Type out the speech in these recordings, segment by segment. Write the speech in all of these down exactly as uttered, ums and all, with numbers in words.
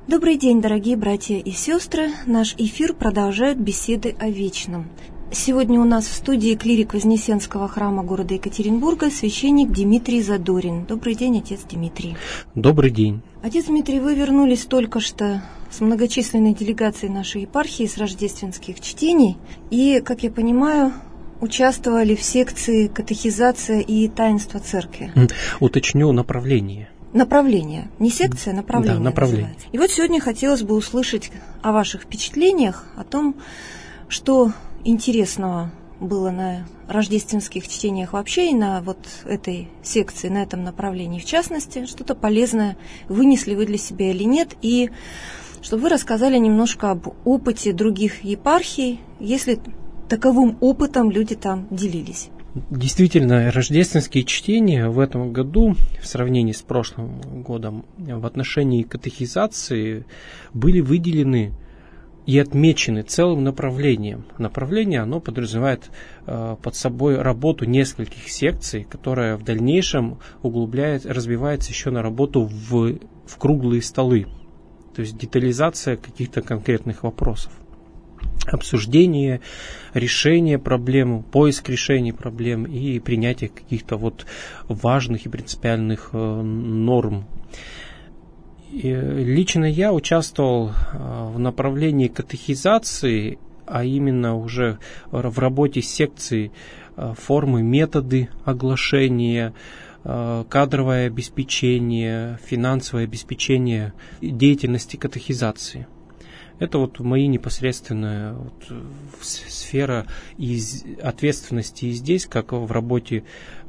Добрый день, дорогие братья и сестры. Наш эфир продолжают беседы о вечном. Сегодня у нас в студии клирик Вознесенского храма города Екатеринбурга, священник Дмитрий Задорин. Добрый день, отец Дмитрий. Добрый день. Отец Дмитрий, вы вернулись только что с многочисленной делегацией нашей епархии с рождественских чтений и, как я понимаю, участвовали в секции «Катехизация и таинство церкви». Уточню направление. Направление. Не секция, а направление. Да, направление. Называется. И вот сегодня хотелось бы услышать о ваших впечатлениях, о том, что интересного было на рождественских чтениях вообще и на вот этой секции, на этом направлении в частности. Что-то полезное вынесли вы для себя или нет. И чтобы вы рассказали немножко об опыте других епархий, если таковым опытом люди там делились. Действительно, рождественские чтения в этом году, в сравнении с прошлым годом, в отношении катехизации были выделены и отмечены целым направлением. Направление, оно подразумевает э, под собой работу нескольких секций, которая в дальнейшем углубляет, развивается еще на работу в, в круглые столы. То есть детализация каких-то конкретных вопросов. Обсуждение, решение проблем, поиск решений проблем и принятие каких-то вот важных и принципиальных э, норм. И лично я участвовал э, в направлении катехизации, а именно уже в работе секции э, формы, методы оглашения, э, кадровое обеспечение, финансовое обеспечение деятельности катехизации. Это вот мои непосредственная вот сфера из ответственности и здесь, как в работе э,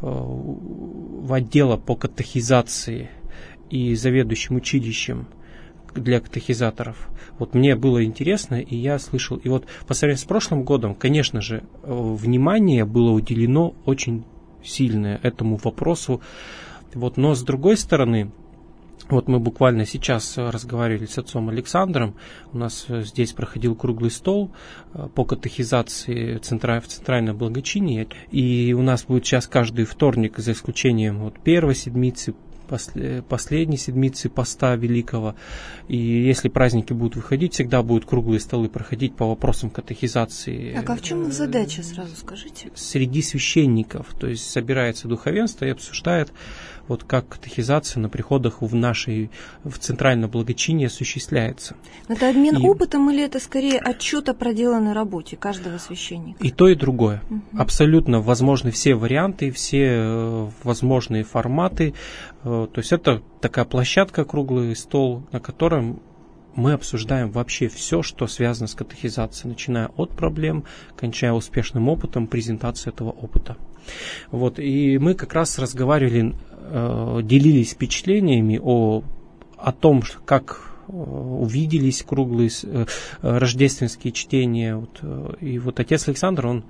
в отделе по катехизации и заведующим училищем для катехизаторов. Вот мне было интересно, и я слышал. И вот по сравнению с прошлым годом, конечно же, внимание было уделено очень сильное этому вопросу. Вот, но с другой стороны, вот мы буквально сейчас разговаривали с отцом Александром, у нас здесь проходил круглый стол по катехизации в Центральное Благочиние, и у нас будет сейчас каждый вторник, за исключением вот первой седмицы, последней седмицы поста Великого, и если праздники будут выходить, всегда будут круглые столы проходить по вопросам катехизации. Так, а в чем их задача, сразу скажите? Среди священников, то есть собирается духовенство и обсуждает, вот как катехизация на приходах в нашей, в Центральном Благочинии осуществляется. Это обмен и, опытом или это скорее отчет о проделанной работе каждого священника? И то, и другое. Угу. Абсолютно возможны все варианты, все возможные форматы. То есть это такая площадка, круглый стол, на котором мы обсуждаем вообще все, что связано с катехизацией, начиная от проблем, кончая успешным опытом, презентацией этого опыта. Вот, и мы как раз разговаривали, э, делились впечатлениями о, о том, как э, увиделись круглые э, рождественские чтения. Вот, э, и вот отец Александр, он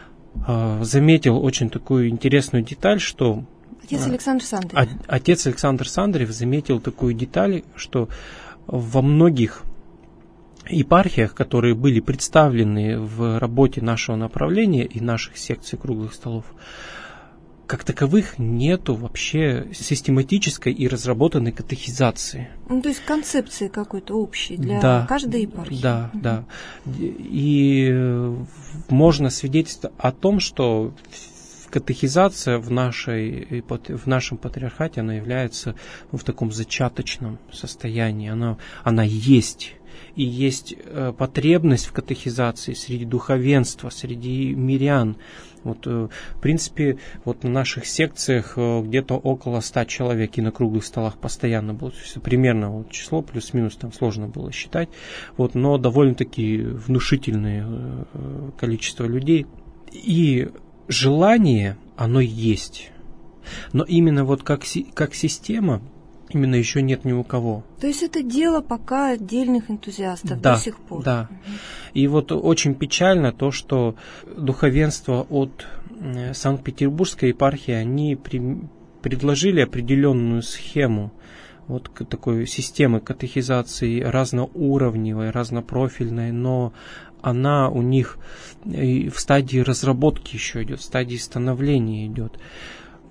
э, заметил очень такую интересную деталь, что... Отец Александр Сандрев. Отец Александр Сандрев заметил такую деталь, что во многих епархиях, которые были представлены в работе нашего направления и наших секций круглых столов, как таковых нету вообще систематической и разработанной катехизации. Ну, то есть концепции какой-то общей для да, каждой епархии. Да, угу. да. И можно свидетельствовать о том, что катехизация в, нашей, в нашем патриархате, она является ну, в таком зачаточном состоянии. Она, она есть. И есть э, потребность в катехизации среди духовенства, среди мирян. Вот, э, в принципе, вот на наших секциях э, где-то около ста человек и на круглых столах постоянно было. То есть, примерно вот, число плюс-минус там сложно было считать. Вот, но довольно-таки внушительное э, количество людей. И желание, оно есть. Но именно вот как, как система, именно еще нет ни у кого. То есть это дело пока отдельных энтузиастов да, до сих пор. Да. Угу. И вот очень печально то, что духовенство от Санкт-Петербургской епархии, они при, предложили определенную схему вот такой системы катехизации разноуровневой, разнопрофильной, но она у них в стадии разработки еще идет, в стадии становления идет.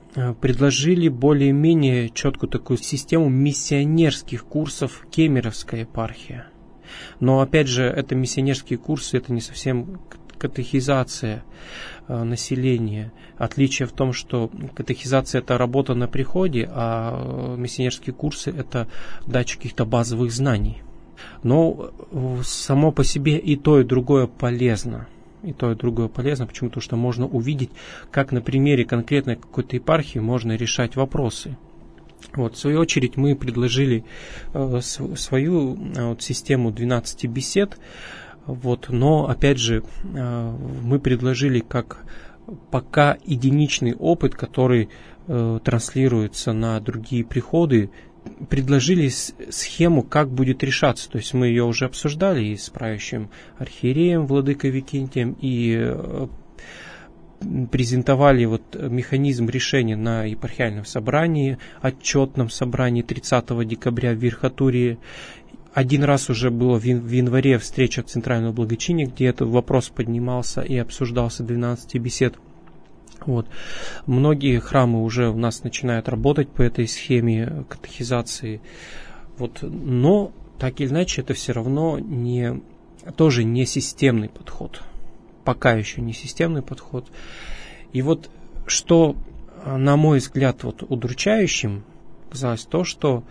предложили более-менее четкую такую систему миссионерских курсов Кемеровской епархии. Но опять же, это миссионерские курсы, это не совсем катехизация населения. Отличие в том, что катехизация – это работа на приходе, а миссионерские курсы – это дача каких-то базовых знаний. Но само по себе и то, и другое полезно. И то, и другое полезно. Почему? Потому что можно увидеть, как на примере конкретной какой-то епархии можно решать вопросы. Вот, в свою очередь мы предложили э, свою э, вот, систему двенадцати бесед, вот, но опять же э, мы предложили как пока единичный опыт, который э, транслируется на другие приходы, предложили схему, как будет решаться. То есть мы ее уже обсуждали и с правящим архиереем Владыкой Викентием, и э, презентовали вот механизм решения на епархиальном собрании, отчетном собрании тридцатого декабря в Верхотурье. Один раз уже было в январе встреча Центрального благочиния, где этот вопрос поднимался и обсуждался двенадцати бесед. Вот. Многие храмы уже у нас начинают работать по этой схеме катехизации. Вот. Но, так или иначе, это все равно не, тоже не системный подход. Пока еще не системный подход. И вот что, на мой взгляд, вот удручающим казалось то, что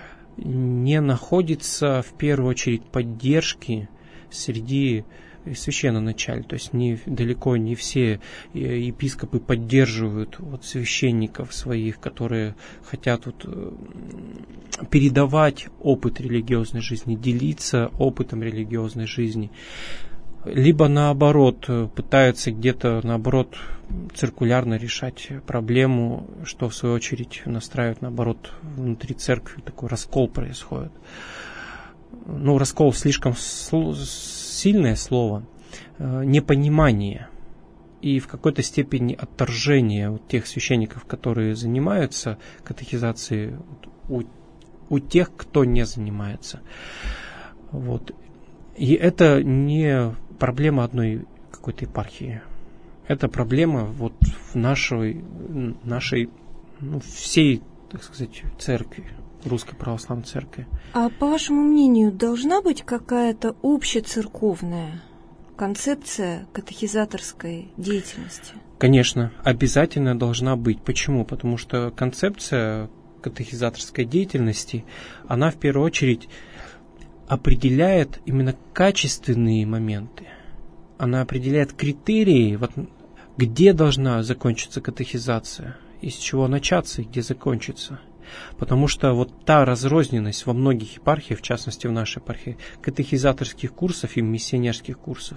не находится в первую очередь поддержки среди священноначаль, то есть не, далеко не все епископы поддерживают вот священников своих, которые хотят вот передавать опыт религиозной жизни, делиться опытом религиозной жизни. Либо наоборот, пытаются где-то наоборот циркулярно решать проблему, что в свою очередь настраивает наоборот внутри церкви, такой раскол происходит. Ну, раскол слишком сильное слово, непонимание и в какой-то степени отторжение вот тех священников, которые занимаются катехизацией, у, у тех, кто не занимается. Вот. И это не проблема одной какой-то епархии. Это проблема вот в нашей, нашей ну, всей, так сказать, церкви, Русской Православной Церкви. А по вашему мнению, должна быть какая-то общецерковная концепция катехизаторской деятельности? Конечно, обязательно должна быть. Почему? Потому что концепция катехизаторской деятельности, она в первую очередь определяет именно качественные моменты. Она определяет критерии, вот, где должна закончиться катехизация, из чего начаться и где закончиться. Потому что вот та разрозненность во многих епархиях, в частности в нашей епархии, катехизаторских курсов и миссионерских курсов,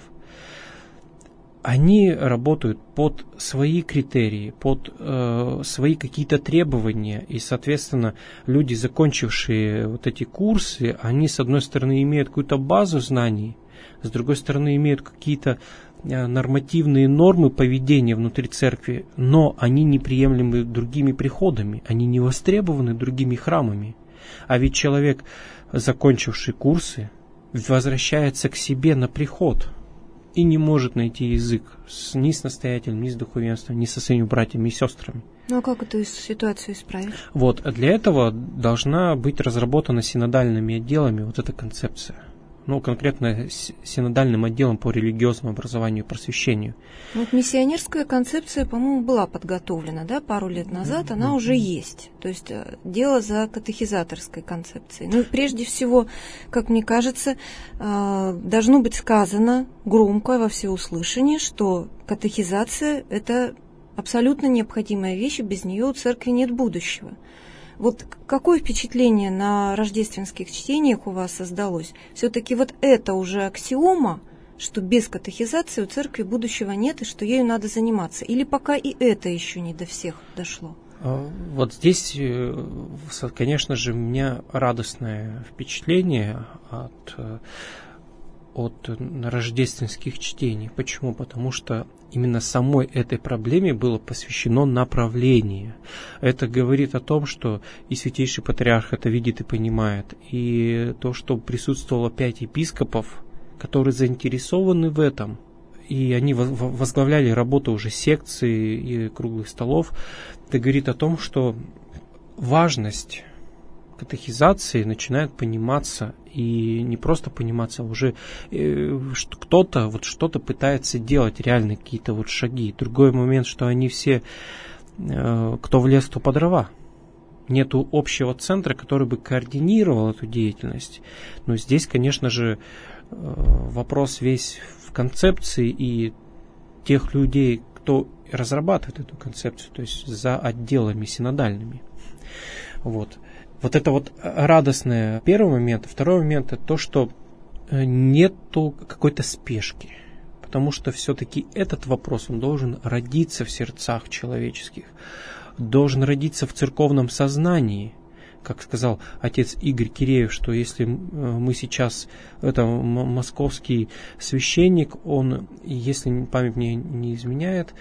они работают под свои критерии, под э, свои какие-то требования. И, соответственно, люди, закончившие вот эти курсы, они, с одной стороны, имеют какую-то базу знаний, с другой стороны, имеют какие-то нормативные нормы поведения внутри церкви, но они неприемлемы другими приходами, они не востребованы другими храмами. А ведь человек, закончивший курсы, возвращается к себе на приход и не может найти язык с, ни с настоятелем, ни с духовенством, ни со своими братьями и сестрами. Ну а как эту ситуацию исправить? Вот, для этого должна быть разработана синодальными отделами вот эта концепция. Ну, конкретно синодальным отделом по религиозному образованию и просвещению. Вот миссионерская концепция, по-моему, была подготовлена, да, пару лет назад, она mm-hmm. уже есть. То есть дело за катехизаторской концепцией. Ну, и прежде всего, как мне кажется, должно быть сказано громко во всеуслышание, что катехизация – это абсолютно необходимая вещь, и без нее у церкви нет будущего. Вот какое впечатление на рождественских чтениях у вас создалось? Все-таки вот это уже аксиома, что без катехизации у церкви будущего нет и что ею надо заниматься? Или пока и это еще не до всех дошло? Вот здесь, конечно же, у меня радостное впечатление от, от рождественских чтений. Почему? Потому что именно самой этой проблеме было посвящено направление. Это говорит о том, что и Святейший Патриарх это видит и понимает, и то, что присутствовало пять епископов, которые заинтересованы в этом, и они возглавляли работу уже секций и круглых столов. Это говорит о том, что важность катехизации начинает пониматься, и не просто пониматься, а уже э, что кто-то вот что-то пытается делать, реально какие-то вот шаги. Другой момент, что они все, э, кто в лес, то по дрова. Нету общего центра, который бы координировал эту деятельность. Но здесь, конечно же, э, вопрос весь в концепции и тех людей, кто разрабатывает эту концепцию, то есть за отделами синодальными. Вот. Вот это вот радостное первый момент. Второй момент – это то, что нету какой-то спешки. Потому что все-таки этот вопрос, он должен родиться в сердцах человеческих. Должен родиться в церковном сознании. Как сказал отец Игорь Киреев, что если мы сейчас, это московский священник, он, если память мне не изменяет,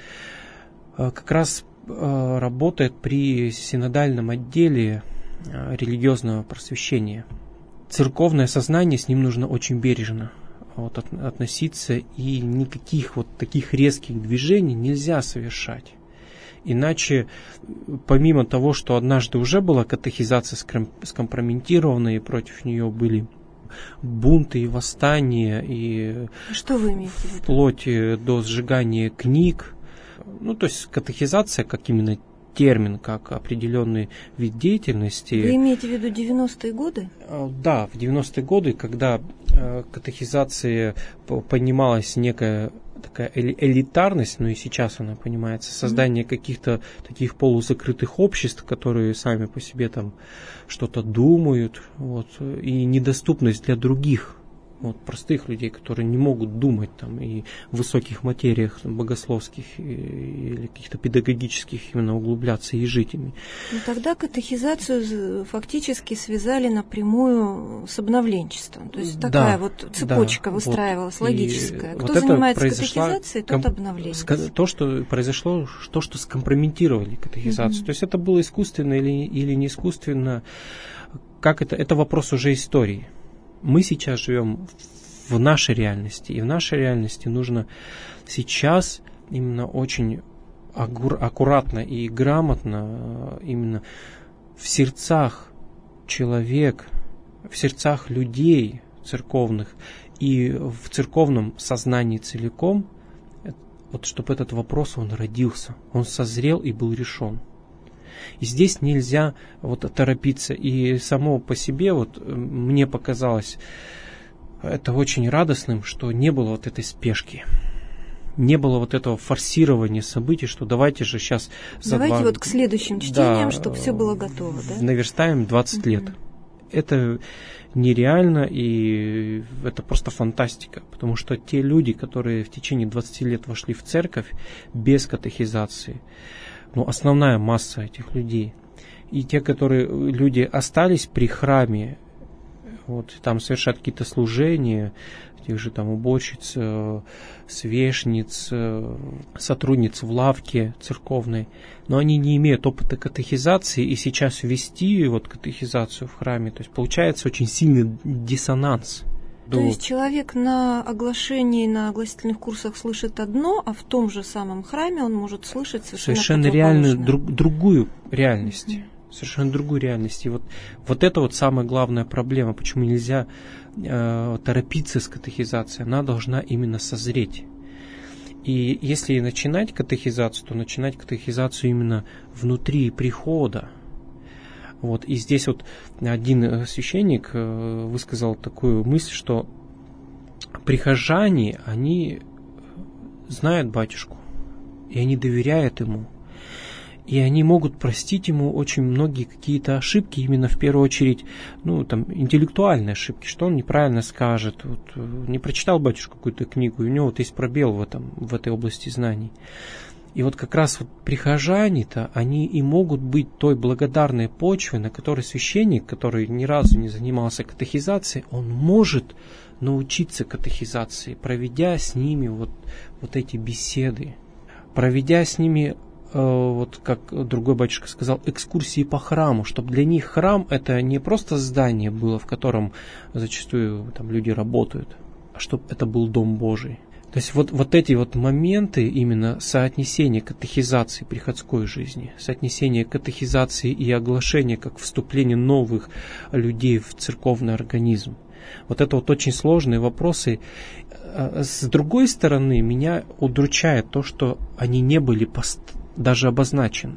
как раз работает при синодальном отделе религиозного просвещения. Церковное сознание, с ним нужно очень бережно вот, от, относиться, и никаких вот таких резких движений нельзя совершать. Иначе, помимо того, что однажды уже была катехизация скомпрометирована, и против нее были бунты и восстания, и что вы имеете в виду? Вплоть до сжигания книг. Ну, то есть катехизация, как именно термин, как определенный вид деятельности. Вы имеете в виду девяностые годы? Да, в девяностые годы, когда катехизация понималась некая такая элитарность, но и сейчас она понимается, создание mm-hmm. каких-то таких полузакрытых обществ, которые сами по себе там что-то думают, вот, и недоступность для других. Вот, простых людей, которые не могут думать там, и в высоких материях там, богословских и, или каких-то педагогических именно углубляться и жить ими. Но тогда катехизацию фактически связали напрямую с обновленчеством. То есть такая да, вот цепочка да, выстраивалась, вот, логическая. Кто вот занимается катехизацией, тот обновление. То, что произошло, то, что скомпрометировали катехизацию. Mm-hmm. То есть это было искусственно или, или не искусственно, как это, это вопрос уже истории. Мы сейчас живем в нашей реальности, и в нашей реальности нужно сейчас именно очень аккуратно и грамотно именно в сердцах человек, в сердцах людей церковных и в церковном сознании целиком, вот чтобы этот вопрос он родился, он созрел и был решен. И здесь нельзя вот торопиться. И само по себе вот мне показалось это очень радостным, что не было вот этой спешки. Не было вот этого форсирования событий, что давайте же сейчас... За давайте два... вот к следующим чтениям, да, чтобы все было готово, да? Наверстаем двадцать угу. лет. Это нереально, и это просто фантастика. Потому что те люди, которые в течение двадцати лет вошли в церковь без катехизации, ну, основная масса этих людей. И те, которые люди остались при храме, вот, там совершают какие-то служения, тех же там уборщиц, свешниц, сотрудниц в лавке церковной, но они не имеют опыта катехизации, и сейчас ввести вот катехизацию в храме, то есть получается очень сильный диссонанс. То есть человек на оглашении, на огласительных курсах слышит одно, а в том же самом храме он может слышать совершенно, совершенно реальную, друг, другую реальность. Mm-hmm. Совершенно другую реальность. И вот, вот это вот самая главная проблема, почему нельзя э, торопиться с катехизацией. Она должна именно созреть. И если начинать катехизацию, то начинать катехизацию именно внутри прихода. Вот, и здесь вот один священник высказал такую мысль, что прихожане, они знают батюшку, и они доверяют ему, и они могут простить ему очень многие какие-то ошибки, именно в первую очередь, ну, там, интеллектуальные ошибки, что он неправильно скажет, вот, не прочитал батюшку какую-то книгу, и у него вот есть пробел в этом, в этой области знаний. И вот как раз вот прихожане-то, они и могут быть той благодарной почвой, на которой священник, который ни разу не занимался катехизацией, он может научиться катехизации, проведя с ними вот, вот эти беседы, проведя с ними, э, вот как другой батюшка сказал, экскурсии по храму, чтобы для них храм это не просто здание было, в котором зачастую там люди работают, а чтобы это был Дом Божий, То есть вот, вот эти вот моменты именно соотнесения катехизации приходской жизни, соотнесения катехизации и оглашения как вступление новых людей в церковный организм. Вот это вот очень сложные вопросы. С другой стороны, меня удручает то, что они не были пост- даже обозначены.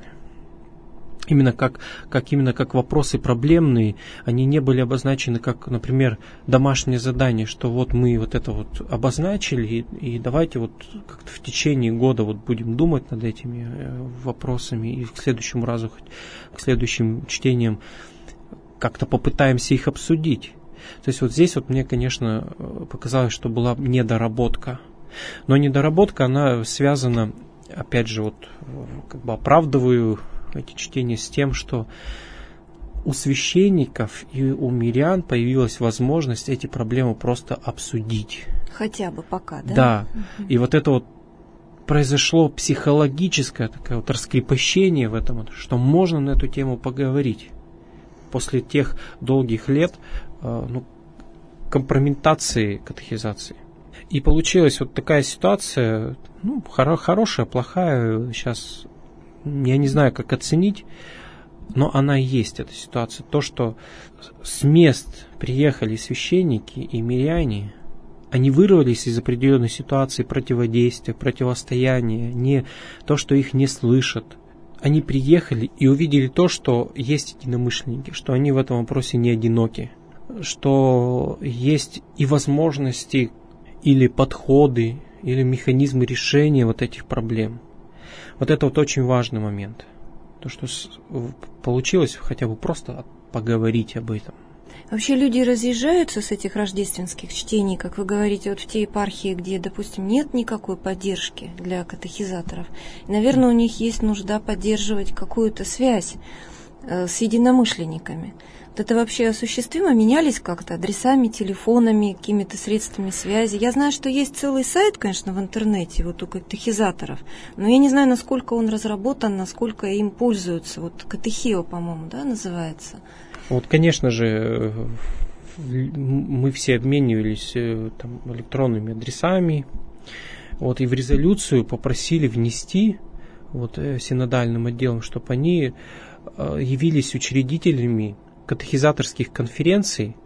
Именно как, как, именно как вопросы проблемные, они не были обозначены как, например, домашнее задание, что вот мы вот это вот обозначили, и, и давайте вот как-то в течение года вот будем думать над этими вопросами, и к следующему разу, к следующим чтениям как-то попытаемся их обсудить. То есть вот здесь вот мне, конечно, показалось, что была недоработка. Но недоработка, она связана, опять же, вот как бы оправдываю эти чтения с тем, что у священников и у мирян появилась возможность эти проблемы просто обсудить. Хотя бы пока, да? Да. Угу. И вот это вот произошло психологическое такое вот раскрепощение в этом, что можно на эту тему поговорить. После тех долгих лет ну, компрометации катехизации. И получилась вот такая ситуация, ну, хоро- хорошая, плохая, сейчас я не знаю, как оценить, но она и есть, эта ситуация. То, что с мест приехали священники и миряне, они вырвались из определенной ситуации противодействия, противостояния, не то, что их не слышат. Они приехали и увидели то, что есть единомышленники, что они в этом вопросе не одиноки, что есть и возможности, или подходы, или механизмы решения вот этих проблем. Вот это вот очень важный момент. То, что получилось хотя бы просто поговорить об этом. Вообще люди разъезжаются с этих рождественских чтений, как вы говорите, вот в те епархии, где, допустим, нет никакой поддержки для катехизаторов. И, наверное, у них есть нужда поддерживать какую-то связь э, с единомышленниками. Вот это вообще осуществимо? Менялись как-то адресами, телефонами, какими-то средствами связи? Я знаю, что есть целый сайт, конечно, в интернете вот у катехизаторов, но я не знаю, насколько он разработан, насколько им пользуются. Вот Катехио, по-моему, да, называется? Вот, конечно же, мы все обменивались там электронными адресами, вот, и в резолюцию попросили внести вот, синодальным отделом, чтобы они явились учредителями катехизаторских конференций,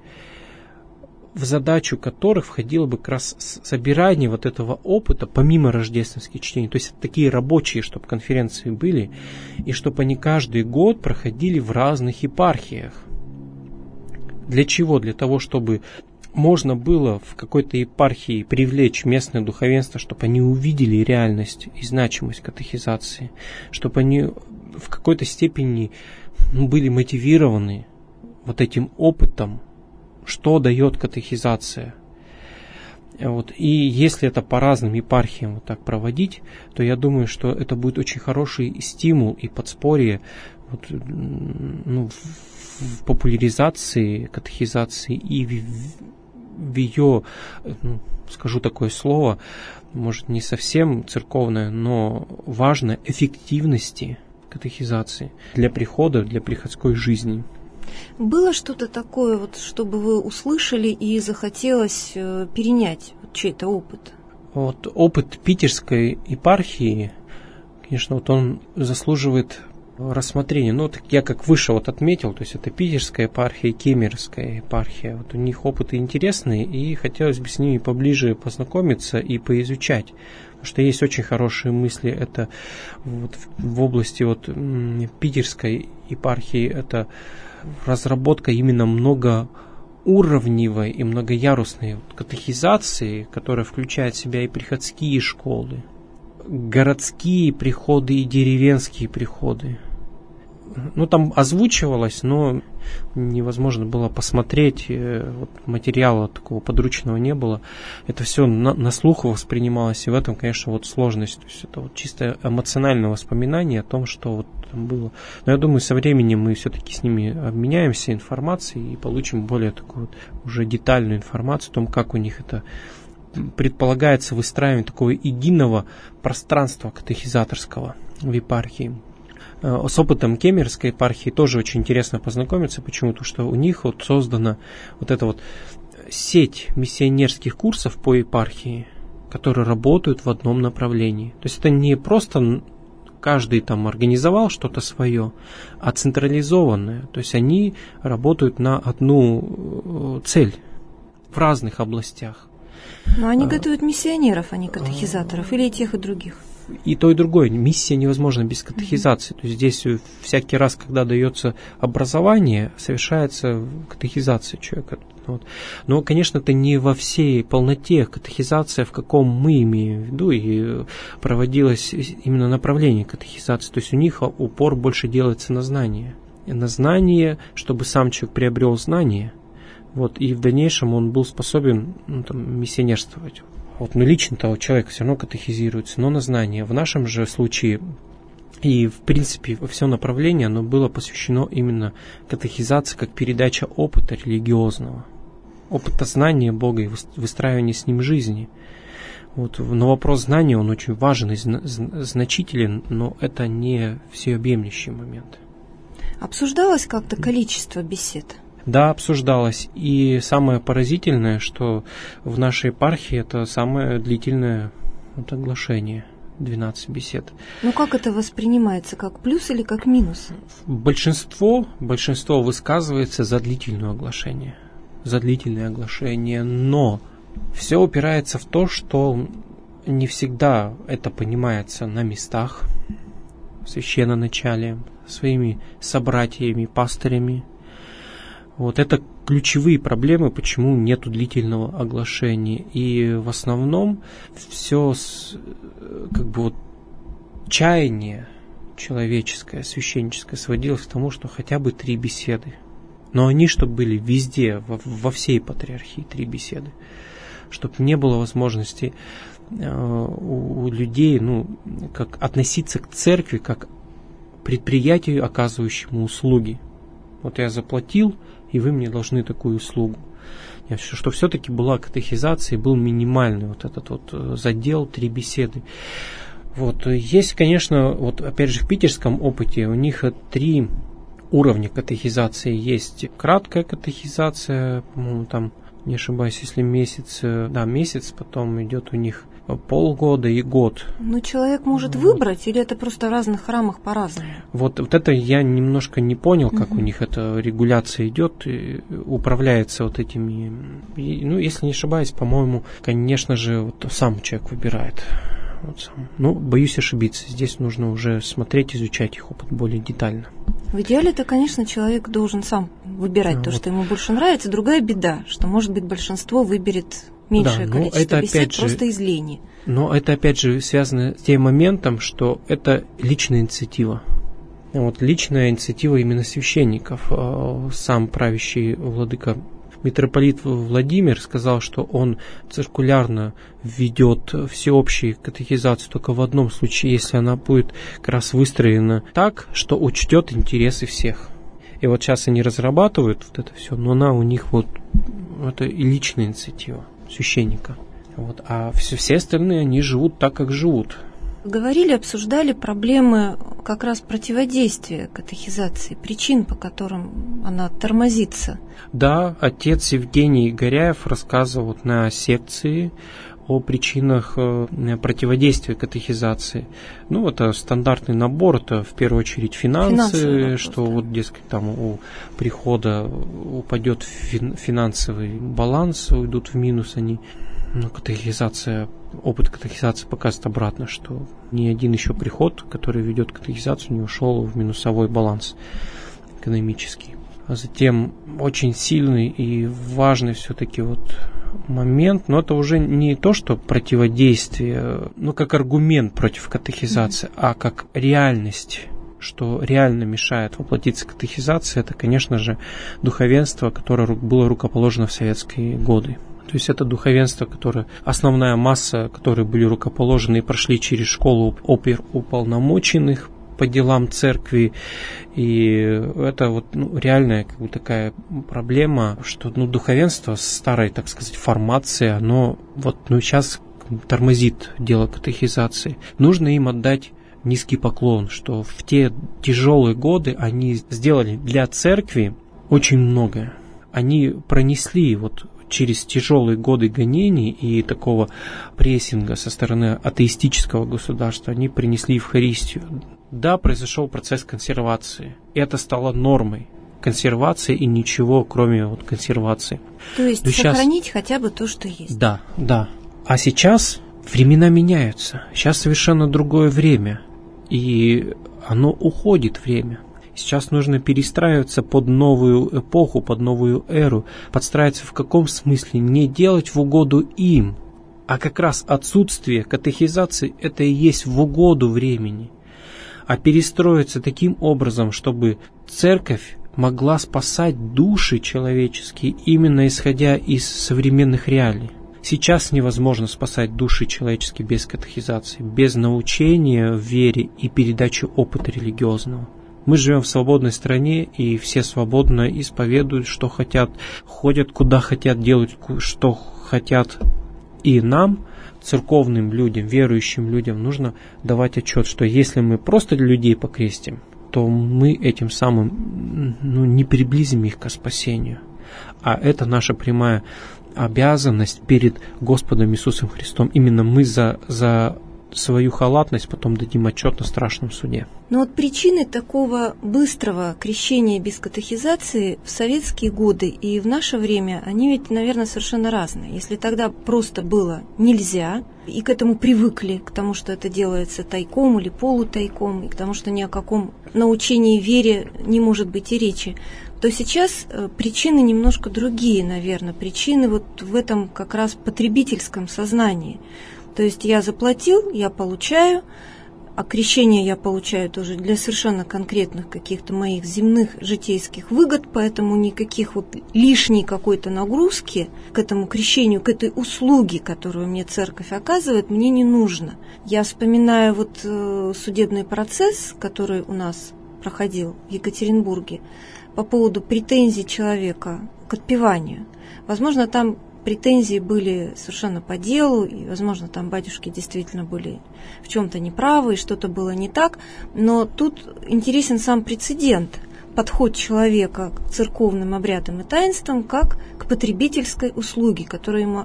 в задачу которых входило бы как раз собирание вот этого опыта, помимо рождественских чтений. То есть такие рабочие, чтобы конференции были, и чтобы они каждый год проходили в разных епархиях. Для чего? Для того, чтобы можно было в какой-то епархии привлечь местное духовенство, чтобы они увидели реальность и значимость катехизации, чтобы они в какой-то степени были мотивированы вот этим опытом, что дает катехизация. Вот. И если это по разным епархиям вот так проводить, то я думаю, что это будет очень хороший стимул и подспорье вот, ну, в, в популяризации катехизации и в, в ее, ну, скажу такое слово, может не совсем церковное, но важное, эффективности катехизации для прихода, для приходской жизни. Было что-то такое, вот, чтобы вы услышали и захотелось э, перенять вот, чей-то опыт? Вот опыт питерской епархии, конечно, вот он заслуживает рассмотрения. Ну, вот я как выше вот отметил, то есть это питерская епархия и кемеровская епархия. Вот у них опыты интересные, и хотелось бы с ними поближе познакомиться и поизучать. Потому что есть очень хорошие мысли. Это вот в, в области вот питерской епархии это разработка именно многоуровневой и многоярусной катехизации, которая включает в себя и приходские школы, городские приходы и деревенские приходы. Ну, там озвучивалось, но невозможно было посмотреть, вот материала такого подручного не было. Это все на, на слух воспринималось, и в этом, конечно, вот сложность. То есть это вот чисто эмоциональное воспоминание о том, что вот там было. Но я думаю, со временем мы все-таки с ними обменяемся информацией и получим более такую вот уже детальную информацию о том, как у них это предполагается выстраивание такого единого пространства катехизаторского в епархии. С опытом кемеровской епархии тоже очень интересно познакомиться. Почему? Потому что у них вот создана вот эта вот сеть миссионерских курсов по епархии. которые работают в одном направлении. То есть это не просто каждый там организовал что-то свое, а централизованное. То есть они работают на одну цель в разных областях. Но они готовят миссионеров, а не катехизаторов, или и тех, и других? И то, и другое. Миссия невозможна без катехизации. То есть здесь всякий раз, когда дается образование, совершается катехизация человека. Вот. Но, конечно, это не во всей полноте катехизация, в каком мы имеем в виду, и проводилось именно направление катехизации. То есть у них упор больше делается на знание. На знание, чтобы сам человек приобрел знание, вот, и в дальнейшем он был способен, ну, там, миссионерствовать. Вот, но лично-то человек все равно катехизируется, но на знание. В нашем же случае и, в принципе, все направление, оно было посвящено именно катехизации как передача опыта религиозного, опыта знания Бога и выстраивания с Ним жизни. Вот, но вопрос знания, он очень важен и значителен, но это не всеобъемлющий момент. Обсуждалось как-то количество бесед? Да, обсуждалось. И самое поразительное, что в нашей епархии это самое длительное вот, оглашение, двенадцать бесед. Ну как это воспринимается, как плюс или как минус? Большинство, большинство высказывается за длительное оглашение, за длительное оглашение, но все упирается в то, что не всегда это понимается на местах, священноначалием, своими собратьями, пастырями. Вот это ключевые проблемы, почему нет длительного оглашения. И в основном все как бы вот чаяние человеческое, священническое сводилось к тому, что хотя бы три беседы. Но они, чтобы были везде, во, во всей патриархии три беседы. Чтобы не было возможности э, у, у людей, ну, как относиться к церкви как к предприятию, оказывающему услуги. Вот я заплатил, и вы мне должны такую услугу. Что все-таки была катехизация, был минимальный вот этот вот задел, три беседы. Вот. Есть, конечно, вот опять же в питерском опыте у них три уровня катехизации. Есть краткая катехизация, по-моему, там, не ошибаюсь, если месяц, да, месяц, потом идет у них полгода и год. Но человек может вот выбрать, или это просто в разных храмах по-разному? Вот, вот это я немножко не понял, как угу. у них эта регуляция идет, управляется вот этими. И, ну, если не ошибаюсь, по-моему, конечно же, вот сам человек выбирает. Вот сам. Ну, боюсь ошибиться. Здесь нужно уже смотреть, изучать их опыт более детально. В идеале-то, конечно, человек должен сам выбирать а, то, вот. что ему больше нравится. Другая беда, что, может быть, большинство выберет меньшее да, количество это бесед же, просто из лени. Но это, опять же, связано с тем моментом, что это личная инициатива. Вот личная инициатива именно священников. Сам правящий владыка митрополит Владимир сказал, что он циркулярно введет всеобщую катехизацию только в одном случае, если она будет как раз выстроена так, что учтет интересы всех. И вот сейчас они разрабатывают вот это все, но она у них вот это и личная инициатива священника. Вот, а все, все остальные, они живут так, как живут. Говорили, обсуждали проблемы как раз противодействия катехизации, причин, по которым она тормозится. Да, отец Евгений Горяев рассказывал на секции о причинах противодействия катехизации. Ну, это стандартный набор, это в первую очередь финансы, что вопрос, вот, да. дескать, там у прихода упадет финансовый баланс, уйдут в минус они. Но катехизация, опыт катехизации показывает обратно, что ни один еще приход, который ведет катехизацию, не ушел в минусовой баланс экономический. А затем очень сильный и важный все-таки вот момент, но это уже не то, что противодействие, ну как аргумент против катехизации, mm-hmm. а как реальность, что реально мешает воплотиться катехизации, это, конечно же, духовенство, которое было рукоположено в советские годы. То есть это духовенство, которое, основная масса, которые были рукоположены и прошли через школу оперуполномоченных по делам церкви. И это вот ну, реальная как бы, такая проблема, что ну, духовенство старой, так сказать, формации, оно вот ну, сейчас тормозит дело катехизации. Нужно им отдать низкий поклон, что в те тяжелые годы они сделали для церкви очень многое. Они пронесли вот через тяжелые годы гонений и такого прессинга со стороны атеистического государства они принесли Евхаристию. Да, произошел процесс консервации. Это стало нормой. Консервация и ничего, кроме вот консервации. То есть Но сохранить сейчас... хотя бы то, что есть. Да, да. А сейчас времена меняются. Сейчас совершенно другое время. И оно уходит время. Сейчас нужно перестраиваться под новую эпоху, под новую эру. Подстраиваться в каком смысле? Не делать в угоду им. А как раз отсутствие катехизации – это и есть в угоду времени. А перестроиться таким образом, чтобы церковь могла спасать души человеческие, именно исходя из современных реалий. Сейчас невозможно спасать души человеческие без катехизации, без научения в вере и передачи опыта религиозного. Мы живем в свободной стране, и все свободно исповедуют, что хотят, ходят куда хотят, делают, что хотят. И нам, церковным людям, верующим людям, нужно давать отчет, что если мы просто людей покрестим, то мы этим самым ну, не приблизим их к спасению. А это наша прямая обязанность перед Господом Иисусом Христом. Именно мы за, за свою халатность потом дадим отчет на страшном суде. Но вот причины такого быстрого крещения без катехизации в советские годы и в наше время, они ведь, наверное, совершенно разные. Если тогда просто было нельзя, и к этому привыкли, к тому, что это делается тайком или полутайком, и к тому, что ни о каком научении вере не может быть и речи, то сейчас причины немножко другие, наверное. Причины вот в этом как раз потребительском сознании. То есть я заплатил, я получаю, а крещение я получаю тоже для совершенно конкретных каких-то моих земных житейских выгод, поэтому никаких вот лишней какой-то нагрузки к этому крещению, к этой услуге, которую мне церковь оказывает, мне не нужно. Я вспоминаю вот судебный процесс, который у нас проходил в Екатеринбурге по поводу претензий человека к отпеванию. Возможно, там претензии были совершенно по делу, и, возможно, там батюшки действительно были в чем-то неправы, и что-то было не так, но тут интересен сам прецедент, подход человека к церковным обрядам и таинствам как к потребительской услуге, которую ему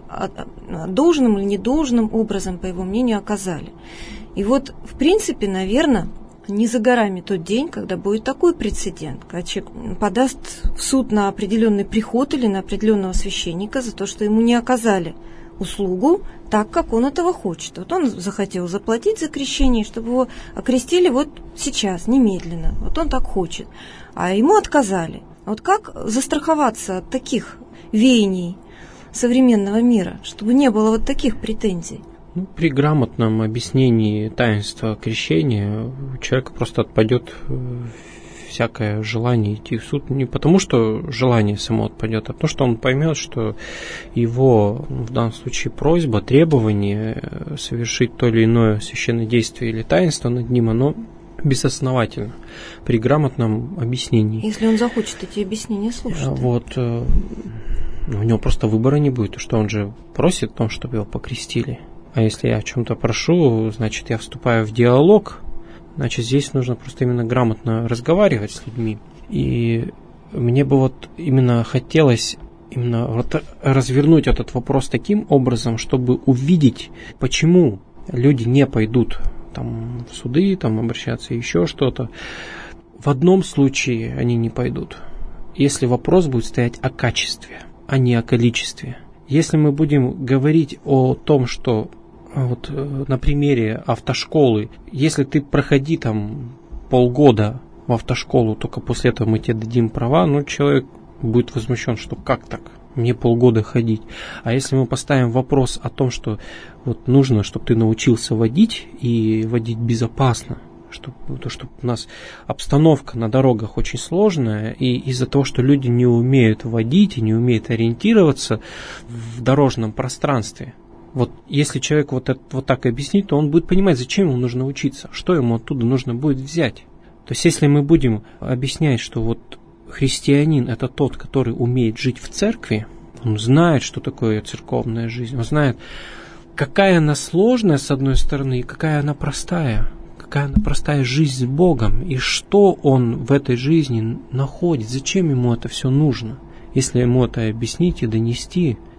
должным или недолжным образом, по его мнению, оказали. И вот, в принципе, наверное, не за горами тот день, когда будет такой прецедент, когда человек подаст в суд на определенный приход или на определенного священника за то, что ему не оказали услугу так, как он этого хочет. Вот он захотел заплатить за крещение, чтобы его окрестили вот сейчас, немедленно. Вот он так хочет. А ему отказали. Вот как застраховаться от таких веяний современного мира, чтобы не было вот таких претензий? Ну, при грамотном объяснении таинства крещения у человека просто отпадет всякое желание идти в суд. Не потому, что желание само отпадет, а потому, что он поймет, что его, в данном случае, просьба, требование совершить то или иное священное действие или таинство над ним, оно безосновательно при грамотном объяснении. Если он захочет эти объяснения слушать. Вот, у него просто выбора не будет, что он же просит о том, чтобы его покрестили. А если я о чем-то прошу, значит, я вступаю в диалог, значит, здесь нужно просто именно грамотно разговаривать с людьми. И мне бы вот именно хотелось именно вот развернуть этот вопрос таким образом, чтобы увидеть, почему люди не пойдут там, в суды, там, обращаться, еще что-то. В одном случае они не пойдут, если вопрос будет стоять о качестве, а не о количестве. Если мы будем говорить о том, что вот на примере автошколы, если ты проходи там полгода в автошколу, только после этого мы тебе дадим права, ну, человек будет возмущен, что как так, мне полгода ходить. А если мы поставим вопрос о том, что вот нужно, чтобы ты научился водить и водить безопасно, чтобы, чтобы у нас обстановка на дорогах очень сложная, и из-за того, что люди не умеют водить и не умеют ориентироваться в дорожном пространстве, вот если человек вот, это, вот так объяснит, то он будет понимать, зачем ему нужно учиться, что ему оттуда нужно будет взять. То есть если мы будем объяснять, что вот христианин – это тот, который умеет жить в церкви, он знает, что такое церковная жизнь, он знает, какая она сложная с одной стороны, и какая она простая, какая она простая жизнь с Богом, и что он в этой жизни находит, зачем ему это все нужно. Если ему это объяснить и донести,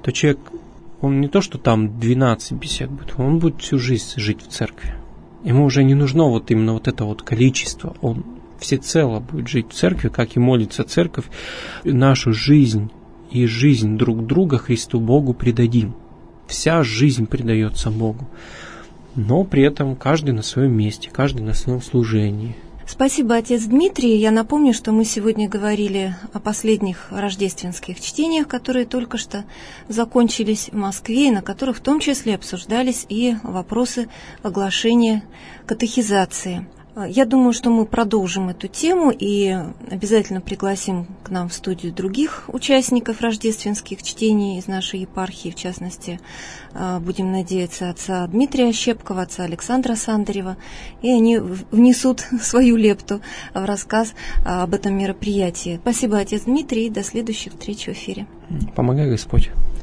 то человек, он не то, что там двенадцать бесед будет, он будет всю жизнь жить в церкви. Ему уже не нужно вот именно вот это вот количество, он всецело будет жить в церкви, как и молится церковь, нашу жизнь и жизнь друг друга Христу Богу предадим. Вся жизнь предается Богу, но при этом каждый на своем месте, каждый на своем служении. Спасибо, отец Дмитрий. Я напомню, что мы сегодня говорили о последних рождественских чтениях, которые только что закончились в Москве, и на которых в том числе обсуждались и вопросы оглашения катехизации. Я думаю, что мы продолжим эту тему и обязательно пригласим к нам в студию других участников рождественских чтений из нашей епархии, в частности, будем надеяться, отца Дмитрия Щепкова, отца Александра Сандарева, и они внесут свою лепту в рассказ об этом мероприятии. Спасибо, отец Дмитрий, и до следующих встреч в эфире. Помогай Господь.